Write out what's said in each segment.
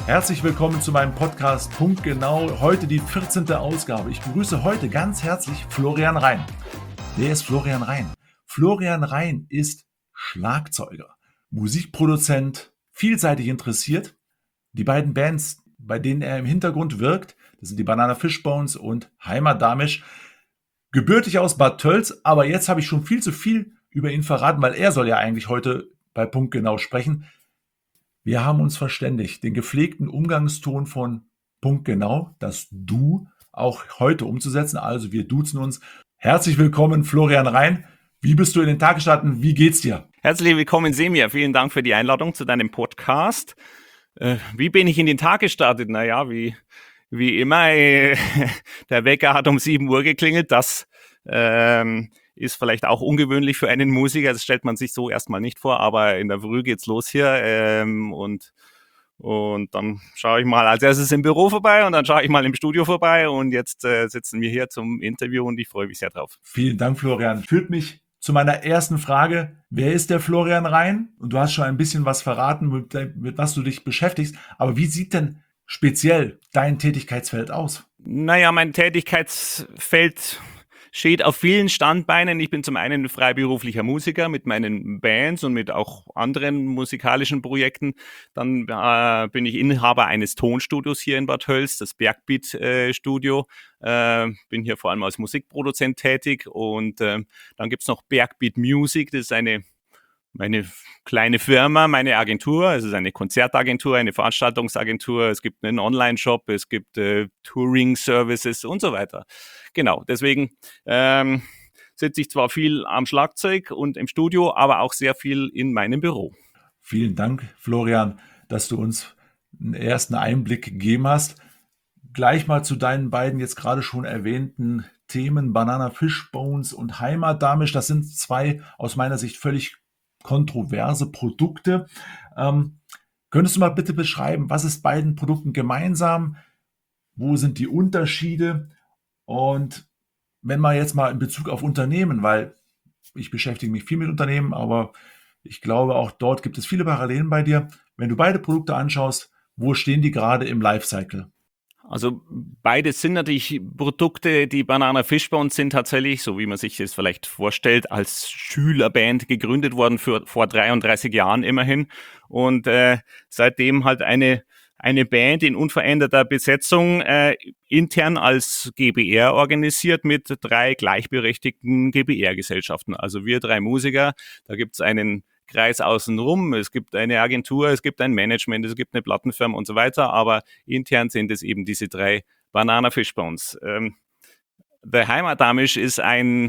Herzlich willkommen zu meinem Podcast Punktgenau. Heute die 14. Ausgabe. Ich begrüße heute ganz herzlich Florian Rein. Wer ist Florian Rein? Florian Rein ist Schlagzeuger, Musikproduzent, vielseitig interessiert. Die beiden Bands, bei denen er im Hintergrund wirkt, das sind die Banana Fishbones und Heimat Damisch. Gebürtig aus Bad Tölz, aber jetzt habe ich schon viel zu viel über ihn verraten, weil er soll ja eigentlich heute bei Punktgenau sprechen. Wir haben uns verständigt, den gepflegten Umgangston von Punktgenau, das Du, auch heute umzusetzen. Also wir duzen uns. Herzlich willkommen, Florian Rein. Wie bist du in den Tag gestartet? Wie geht's dir? Herzlich willkommen, Semir. Vielen Dank für die Einladung zu deinem Podcast. Wie bin ich in den Tag gestartet? Naja, wie immer, der Wecker hat um 7 Uhr geklingelt. Das ist vielleicht auch ungewöhnlich für einen Musiker. Das stellt man sich so erstmal nicht vor, aber in der Früh geht's los hier und dann schaue ich mal als erstes im Büro vorbei und dann schaue ich mal im Studio vorbei und jetzt sitzen wir hier zum Interview und ich freue mich sehr drauf. Vielen Dank, Florian. Führt mich zu meiner ersten Frage. Wer ist der Florian Rein? Und du hast schon ein bisschen was verraten, mit was du dich beschäftigst. Aber wie sieht denn speziell dein Tätigkeitsfeld aus? Naja, mein Tätigkeitsfeld steht auf vielen Standbeinen. Ich bin zum einen freiberuflicher Musiker mit meinen Bands und mit auch anderen musikalischen Projekten. Dann bin ich Inhaber eines Tonstudios hier in Bad Tölz, das Bergbeat Studio. Bin hier vor allem als Musikproduzent tätig und dann gibt's noch Bergbeat Music. Das ist meine kleine Firma, meine Agentur. Es ist eine Konzertagentur, eine Veranstaltungsagentur. Es gibt einen Online-Shop, es gibt Touring-Services und so weiter. Genau, deswegen sitze ich zwar viel am Schlagzeug und im Studio, aber auch sehr viel in meinem Büro. Vielen Dank, Florian, dass du uns einen ersten Einblick gegeben hast. Gleich mal zu deinen beiden jetzt gerade schon erwähnten Themen Banana Fishbones und Heimat Damisch. Das sind zwei aus meiner Sicht völlig kontroverse Produkte. Könntest du mal bitte beschreiben, was ist beiden Produkten gemeinsam? Wo sind die Unterschiede? Und wenn man jetzt mal in Bezug auf Unternehmen, weil ich beschäftige mich viel mit Unternehmen, aber ich glaube, auch dort gibt es viele Parallelen bei dir. Wenn du beide Produkte anschaust, wo stehen die gerade im Lifecycle? Also beides sind natürlich Produkte. Die Banana Fishbones sind tatsächlich, so wie man sich das vielleicht vorstellt, als Schülerband gegründet worden vor 33 Jahren immerhin. Und seitdem halt eine Band in unveränderter Besetzung, intern als GbR organisiert mit 3 gleichberechtigten GbR-Gesellschaften. Also wir 3 Musiker, da gibt's einen Kreis außenrum, es gibt eine Agentur, es gibt ein Management, es gibt eine Plattenfirma und so weiter, aber intern sind es eben diese 3 Banana Fishbones. Der Heimat Damisch ist ein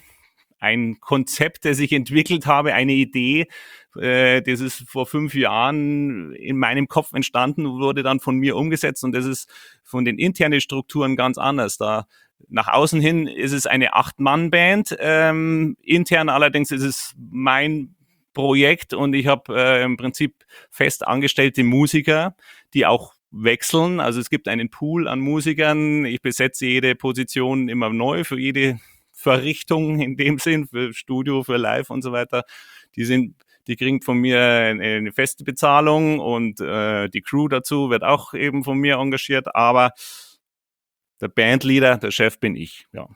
Konzept, das ich entwickelt habe, eine Idee, das ist vor 5 Jahren in meinem Kopf entstanden, wurde dann von mir umgesetzt und das ist von den internen Strukturen ganz anders. Da nach außen hin ist es eine 8-Mann-Band, intern allerdings ist es mein Projekt und ich habe im Prinzip fest angestellte Musiker, die auch wechseln. Also es gibt einen Pool an Musikern. Ich besetze jede Position immer neu für jede Verrichtung in dem Sinn, für Studio, für Live und so weiter. Die kriegen von mir eine feste Bezahlung und die Crew dazu wird auch eben von mir engagiert. Aber der Bandleader, der Chef bin ich, ja.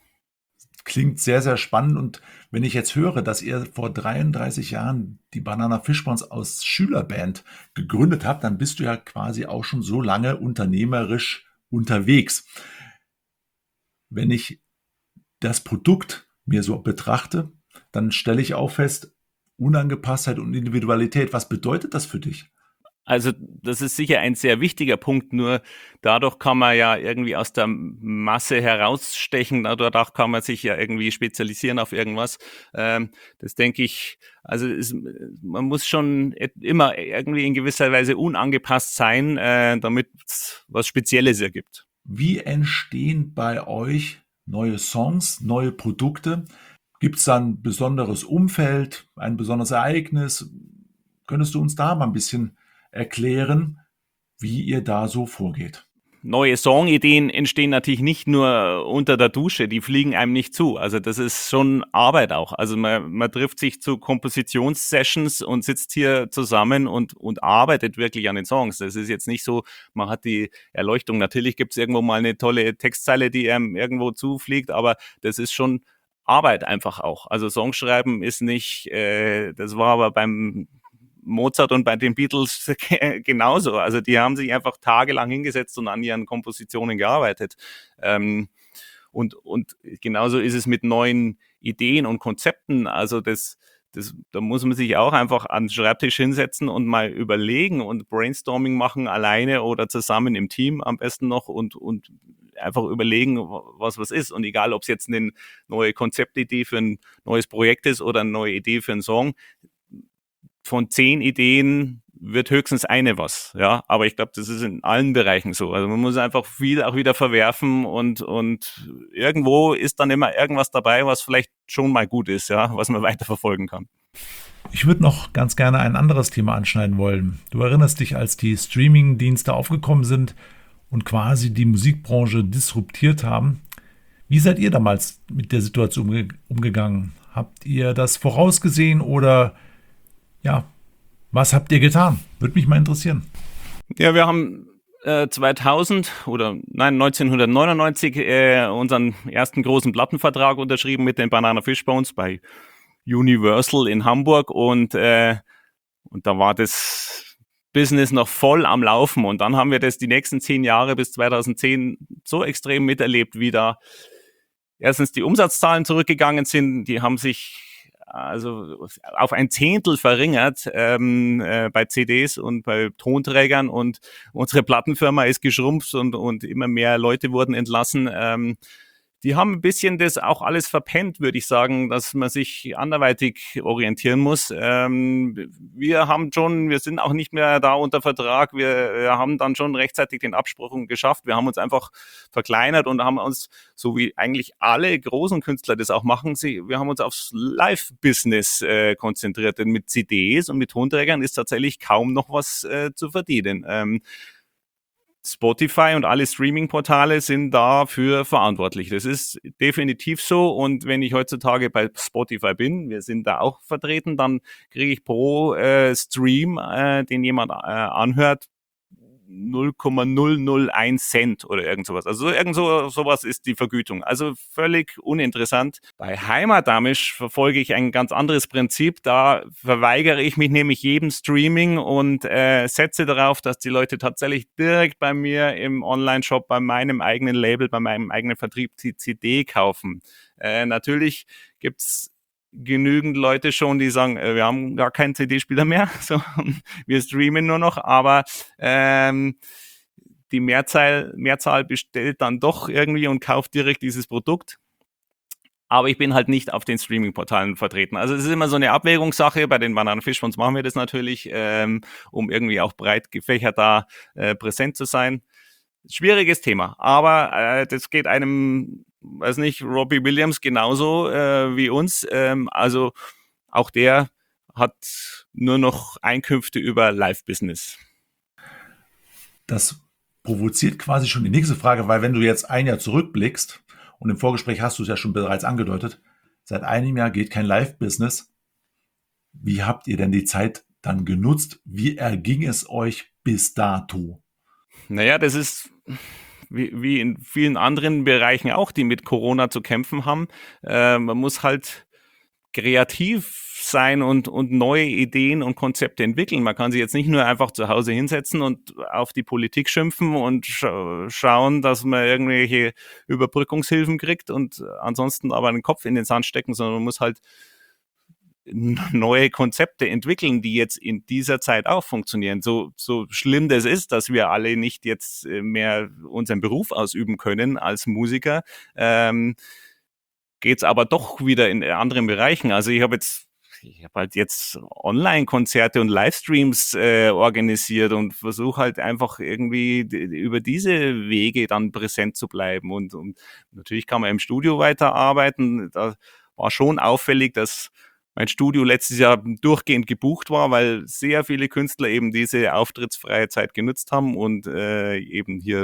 Klingt sehr, sehr spannend. Und wenn ich jetzt höre, dass ihr vor 33 Jahren die Banana Fishbones aus Schülerband gegründet habt, dann bist du ja quasi auch schon so lange unternehmerisch unterwegs. Wenn ich das Produkt mir so betrachte, dann stelle ich auch fest, Unangepasstheit und Individualität. Was bedeutet das für dich? Also das ist sicher ein sehr wichtiger Punkt, nur dadurch kann man ja irgendwie aus der Masse herausstechen, dadurch kann man sich ja irgendwie spezialisieren auf irgendwas. Das denke ich, also man muss schon immer irgendwie in gewisser Weise unangepasst sein, damit es was Spezielles ergibt. Wie entstehen bei euch neue Songs, neue Produkte? Gibt es da ein besonderes Umfeld, ein besonderes Ereignis? Könntest du uns da mal ein bisschen erklären, wie ihr da so vorgeht? neue Songideen entstehen natürlich nicht nur unter der Dusche, die fliegen einem nicht zu. Also das ist schon Arbeit auch. Also man trifft sich zu Kompositionssessions und sitzt hier zusammen und arbeitet wirklich an den Songs. Das ist jetzt nicht so, man hat die Erleuchtung. Natürlich gibt es irgendwo mal eine tolle Textzeile, die einem irgendwo zufliegt, aber das ist schon Arbeit einfach auch. Also Songschreiben ist nicht, das war aber beim Mozart und bei den Beatles genauso. Also die haben sich einfach tagelang hingesetzt und an ihren Kompositionen gearbeitet. Und genauso ist es mit neuen Ideen und Konzepten. Also da muss man sich auch einfach an den Schreibtisch hinsetzen und mal überlegen und Brainstorming machen, alleine oder zusammen im Team am besten noch und einfach überlegen, was ist. Und egal, ob es jetzt eine neue Konzeptidee für ein neues Projekt ist oder eine neue Idee für einen Song, von 10 Ideen wird höchstens eine was, ja. Aber ich glaube, das ist in allen Bereichen so. Also man muss einfach viel auch wieder verwerfen und irgendwo ist dann immer irgendwas dabei, was vielleicht schon mal gut ist, ja, was man weiterverfolgen kann. Ich würde noch ganz gerne ein anderes Thema anschneiden wollen. Du erinnerst dich, als die Streaming-Dienste aufgekommen sind und quasi die Musikbranche disruptiert haben. Wie seid ihr damals mit der Situation umgegangen? Habt ihr das vorausgesehen oder ja, was habt ihr getan? Würde mich mal interessieren. Ja, wir haben 1999 unseren ersten großen Plattenvertrag unterschrieben mit den Banana Fishbones bei Universal in Hamburg und da war das Business noch voll am Laufen und dann haben wir das die nächsten 10 Jahre bis 2010 so extrem miterlebt, wie da erstens die Umsatzzahlen zurückgegangen sind, die haben sich also auf ein Zehntel verringert bei CDs und bei Tonträgern und unsere Plattenfirma ist geschrumpft und immer mehr Leute wurden entlassen. Die haben ein bisschen das auch alles verpennt, würde ich sagen, dass man sich anderweitig orientieren muss. Wir sind auch nicht mehr da unter Vertrag. Wir haben dann schon rechtzeitig den Abspruch geschafft. Wir haben uns einfach verkleinert und haben uns, so wie eigentlich alle großen Künstler das auch machen, wir haben uns aufs Live-Business konzentriert. Denn mit CDs und mit Tonträgern ist tatsächlich kaum noch was zu verdienen. Spotify und alle Streaming-Portale sind dafür verantwortlich. Das ist definitiv so. Und wenn ich heutzutage bei Spotify bin, wir sind da auch vertreten, dann kriege ich pro Stream, den jemand anhört, 0,001 Cent oder irgend sowas. Also sowas ist die Vergütung. Also völlig uninteressant. Bei Heimatamisch verfolge ich ein ganz anderes Prinzip. Da verweigere ich mich nämlich jedem Streaming und setze darauf, dass die Leute tatsächlich direkt bei mir im Online-Shop, bei meinem eigenen Label, bei meinem eigenen Vertrieb die CD kaufen. Natürlich gibt's genügend Leute schon, die sagen, wir haben gar keinen CD-Spieler mehr, so, wir streamen nur noch, aber die Mehrzahl bestellt dann doch irgendwie und kauft direkt dieses Produkt. Aber ich bin halt nicht auf den Streaming-Portalen vertreten. Also es ist immer so eine Abwägungssache. Bei den Banana Fishbones machen wir das natürlich, um irgendwie auch breit gefächert da präsent zu sein. Schwieriges Thema, aber das geht einem, weiß nicht, Robbie Williams genauso wie uns. Also auch der hat nur noch Einkünfte über Live-Business. Das provoziert quasi schon die nächste Frage, weil wenn du jetzt ein Jahr zurückblickst, und im Vorgespräch hast du es ja schon bereits angedeutet, seit einem Jahr geht kein Live-Business. Wie habt ihr denn die Zeit dann genutzt? Wie erging es euch bis dato? Naja, das ist wie in vielen anderen Bereichen auch, die mit Corona zu kämpfen haben. Man muss halt kreativ sein und neue Ideen und Konzepte entwickeln. Man kann sich jetzt nicht nur einfach zu Hause hinsetzen und auf die Politik schimpfen und schauen, dass man irgendwelche Überbrückungshilfen kriegt und ansonsten aber den Kopf in den Sand stecken, sondern man muss halt neue Konzepte entwickeln, die jetzt in dieser Zeit auch funktionieren. So schlimm das ist, dass wir alle nicht jetzt mehr unseren Beruf ausüben können als Musiker, geht's aber doch wieder in anderen Bereichen. Also ich habe halt jetzt Online-Konzerte und Livestreams organisiert und versuche halt einfach irgendwie über diese Wege dann präsent zu bleiben. Und natürlich kann man im Studio weiterarbeiten. Da war schon auffällig, dass mein Studio letztes Jahr durchgehend gebucht war, weil sehr viele Künstler eben diese auftrittsfreie Zeit genutzt haben und eben hier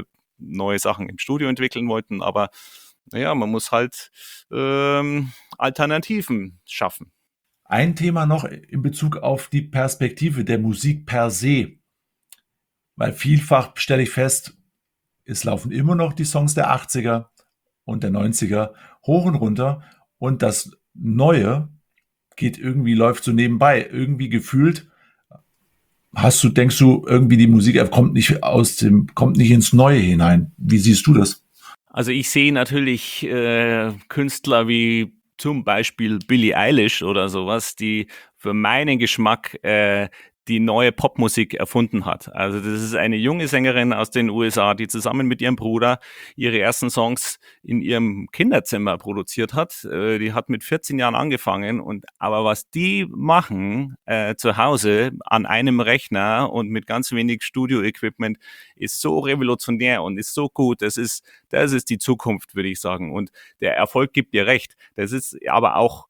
neue Sachen im Studio entwickeln wollten. Aber naja, man muss halt Alternativen schaffen. Ein Thema noch in Bezug auf die Perspektive der Musik per se. Weil vielfach stelle ich fest, es laufen immer noch die Songs der 80er und der 90er hoch und runter und das Neue läuft so nebenbei. Irgendwie gefühlt denkst du, irgendwie die Musik kommt nicht ins Neue hinein. Wie siehst du das? Also ich sehe natürlich Künstler wie zum Beispiel Billie Eilish oder sowas, die für meinen Geschmack die neue Popmusik erfunden hat. Also das ist eine junge Sängerin aus den USA, die zusammen mit ihrem Bruder ihre ersten Songs in ihrem Kinderzimmer produziert hat. Die hat mit 14 Jahren angefangen aber was die machen zu Hause an einem Rechner und mit ganz wenig Studio-Equipment ist so revolutionär und ist so gut. Das ist die Zukunft, würde ich sagen. Und der Erfolg gibt dir recht. Das ist aber auch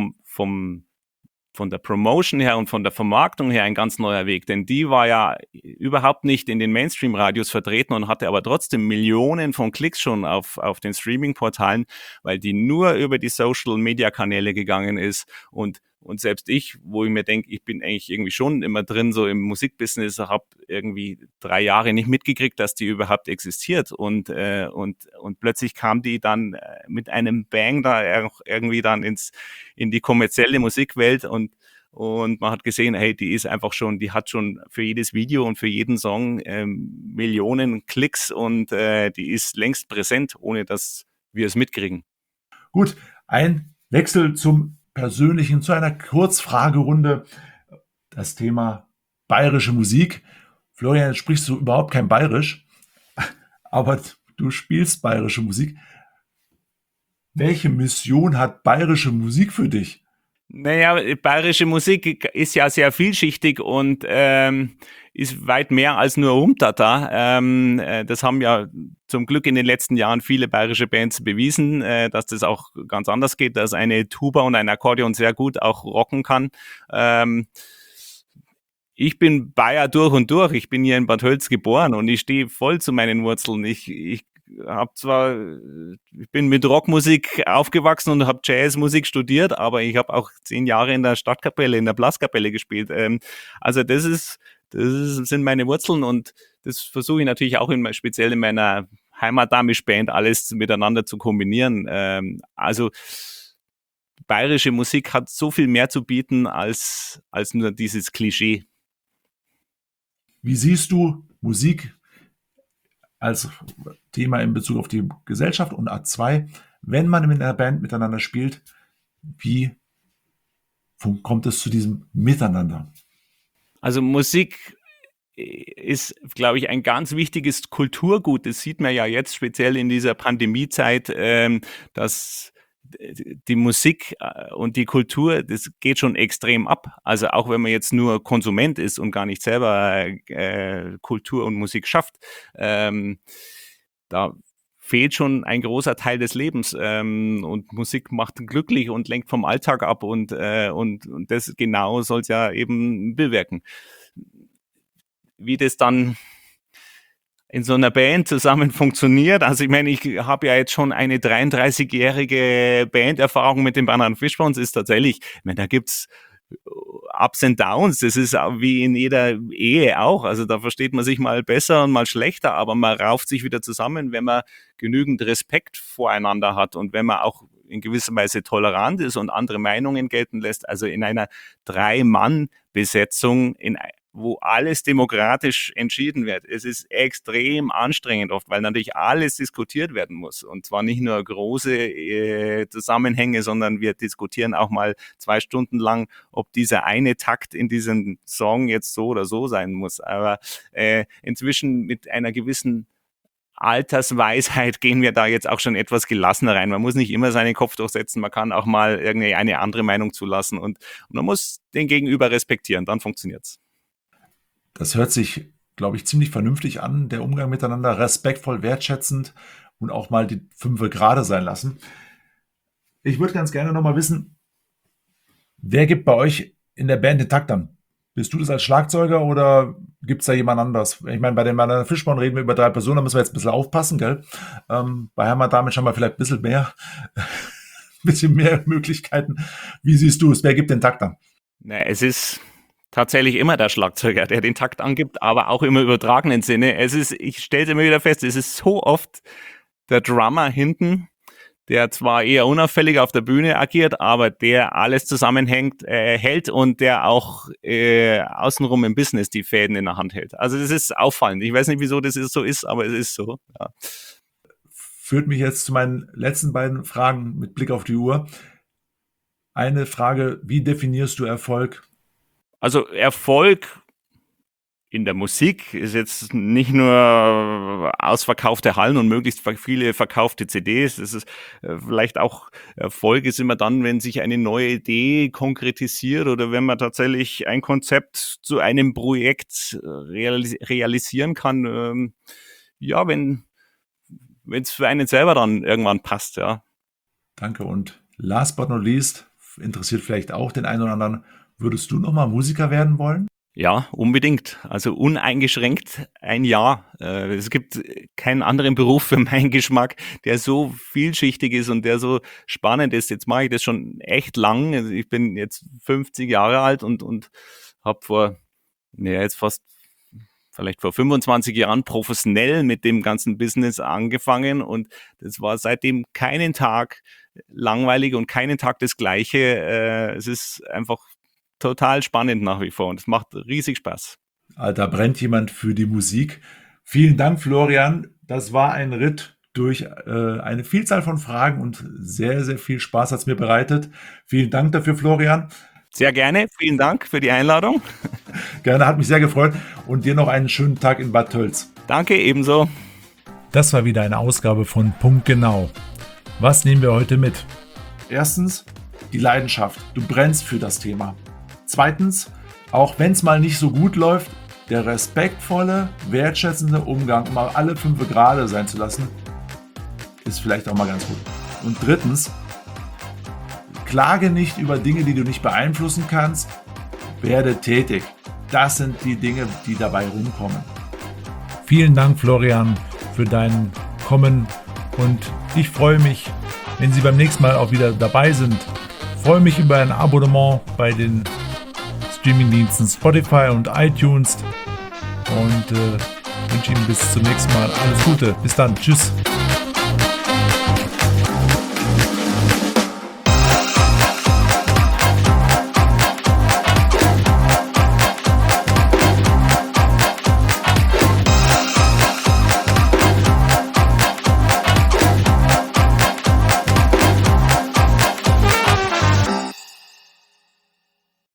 von der Promotion her und von der Vermarktung her ein ganz neuer Weg, denn die war ja überhaupt nicht in den Mainstream-Radios vertreten und hatte aber trotzdem Millionen von Klicks schon auf den Streaming-Portalen, weil die nur über die Social-Media-Kanäle gegangen ist und selbst ich, wo ich mir denke, ich bin eigentlich irgendwie schon immer drin, so im Musikbusiness, habe irgendwie 3 Jahre nicht mitgekriegt, dass die überhaupt existiert und plötzlich kam die dann mit einem Bang da irgendwie dann in die kommerzielle Musikwelt und man hat gesehen, hey, die hat schon für jedes Video und für jeden Song Millionen Klicks und die ist längst präsent, ohne dass wir es mitkriegen. Gut, ein Wechsel zum Persönlichen, zu einer Kurzfragerunde. Das Thema bayerische Musik. Florian, jetzt sprichst du überhaupt kein Bayerisch, aber du spielst bayerische Musik. Welche Mission hat bayerische Musik für dich? Naja, bayerische Musik ist ja sehr vielschichtig und ist weit mehr als nur Rumtata. Das haben ja zum Glück in den letzten Jahren viele bayerische Bands bewiesen, dass das auch ganz anders geht, dass eine Tuba und ein Akkordeon sehr gut auch rocken kann. Ich bin Bayer durch und durch. Ich bin hier in Bad Hölz geboren und ich stehe voll zu meinen Wurzeln. Ich bin mit Rockmusik aufgewachsen und habe Jazzmusik studiert, aber ich habe auch 10 Jahre in der Stadtkapelle, in der Blaskapelle gespielt. Also das sind meine Wurzeln und das versuche ich natürlich auch speziell in meiner Heimatamisch-Band alles miteinander zu kombinieren. Also bayerische Musik hat so viel mehr zu bieten als nur dieses Klischee. Wie siehst du Musik als Thema in Bezug auf die Gesellschaft und A2, wenn man in einer Band miteinander spielt, wie kommt es zu diesem Miteinander? Also Musik ist, glaube ich, ein ganz wichtiges Kulturgut. Das sieht man ja jetzt speziell in dieser Pandemiezeit, dass die Musik und die Kultur, das geht schon extrem ab. Also auch wenn man jetzt nur Konsument ist und gar nicht selber Kultur und Musik schafft, da fehlt schon ein großer Teil des Lebens und Musik macht glücklich und lenkt vom Alltag ab und das genau soll es ja eben bewirken. Wie das dann in so einer Band zusammen funktioniert. Also ich meine, ich habe ja jetzt schon eine 33-jährige Banderfahrung mit den Bananen Fishbones, ist tatsächlich, ich meine, da gibt's Ups and Downs, das ist wie in jeder Ehe auch, also da versteht man sich mal besser und mal schlechter, aber man rauft sich wieder zusammen, wenn man genügend Respekt voreinander hat und wenn man auch in gewisser Weise tolerant ist und andere Meinungen gelten lässt, also in einer 3-Mann-Besetzung, wo alles demokratisch entschieden wird. Es ist extrem anstrengend oft, weil natürlich alles diskutiert werden muss. Und zwar nicht nur große Zusammenhänge, sondern wir diskutieren auch mal 2 Stunden lang, ob dieser eine Takt in diesem Song jetzt so oder so sein muss. Aber inzwischen mit einer gewissen Altersweisheit gehen wir da jetzt auch schon etwas gelassener rein. Man muss nicht immer seinen Kopf durchsetzen, man kann auch mal eine andere Meinung zulassen und man muss den Gegenüber respektieren, dann funktioniert's. Das hört sich, glaube ich, ziemlich vernünftig an, der Umgang miteinander, respektvoll, wertschätzend und auch mal die 5 gerade sein lassen. Ich würde ganz gerne nochmal wissen, wer gibt bei euch in der Band den Takt an? Bist du das als Schlagzeuger oder gibt es da jemand anders? Ich meine, bei der Fishbone reden wir über 3 Personen, da müssen wir jetzt ein bisschen aufpassen, gell? Bei Hermann Damit haben wir vielleicht ein bisschen mehr Möglichkeiten. Wie siehst du es? Wer gibt den Takt an? Na, es ist tatsächlich immer der Schlagzeuger, der den Takt angibt, aber auch im übertragenen Sinne. Ich stelle es immer wieder fest, es ist so oft der Drummer hinten, der zwar eher unauffällig auf der Bühne agiert, aber der alles zusammenhängt, hält und der auch außenrum im Business die Fäden in der Hand hält. Also das ist auffallend. Ich weiß nicht, wieso das so ist, aber es ist so. Ja. Führt mich jetzt zu meinen letzten beiden Fragen mit Blick auf die Uhr. Eine Frage, wie definierst du Erfolg? Also Erfolg in der Musik ist jetzt nicht nur ausverkaufte Hallen und möglichst viele verkaufte CDs. Es ist vielleicht auch Erfolg ist immer dann, wenn sich eine neue Idee konkretisiert oder wenn man tatsächlich ein Konzept zu einem Projekt realisieren kann. Ja, wenn es für einen selber dann irgendwann passt, ja. Danke. Und last but not least, interessiert vielleicht auch den einen oder anderen, würdest du nochmal Musiker werden wollen? Ja, unbedingt. Also uneingeschränkt ein Ja. Es gibt keinen anderen Beruf für meinen Geschmack, der so vielschichtig ist und der so spannend ist. Jetzt mache ich das schon echt lang. Also ich bin jetzt 50 Jahre alt und habe vielleicht vor 25 Jahren professionell mit dem ganzen Business angefangen und das war seitdem keinen Tag langweilig und keinen Tag das Gleiche. Es ist einfach total spannend nach wie vor und es macht riesig Spaß. Da brennt jemand für die Musik. Vielen Dank, Florian. Das war ein Ritt durch eine Vielzahl von Fragen und sehr, sehr viel Spaß hat es mir bereitet. Vielen Dank dafür, Florian. Sehr gerne. Vielen Dank für die Einladung. Gerne, hat mich sehr gefreut und dir noch einen schönen Tag in Bad Tölz. Danke, ebenso. Das war wieder eine Ausgabe von Punkt Genau. Was nehmen wir heute mit? Erstens, die Leidenschaft. Du brennst für das Thema. Zweitens, auch wenn es mal nicht so gut läuft, der respektvolle, wertschätzende Umgang, mal alle 5 gerade sein zu lassen, ist vielleicht auch mal ganz gut. Und drittens, klage nicht über Dinge, die du nicht beeinflussen kannst, werde tätig. Das sind die Dinge, die dabei rumkommen. Vielen Dank, Florian, für dein Kommen und ich freue mich, wenn Sie beim nächsten Mal auch wieder dabei sind. Ich freue mich über ein Abonnement bei den Streamingdiensten Spotify und iTunes und wünsche Ihnen bis zum nächsten Mal alles Gute. Bis dann. Tschüss.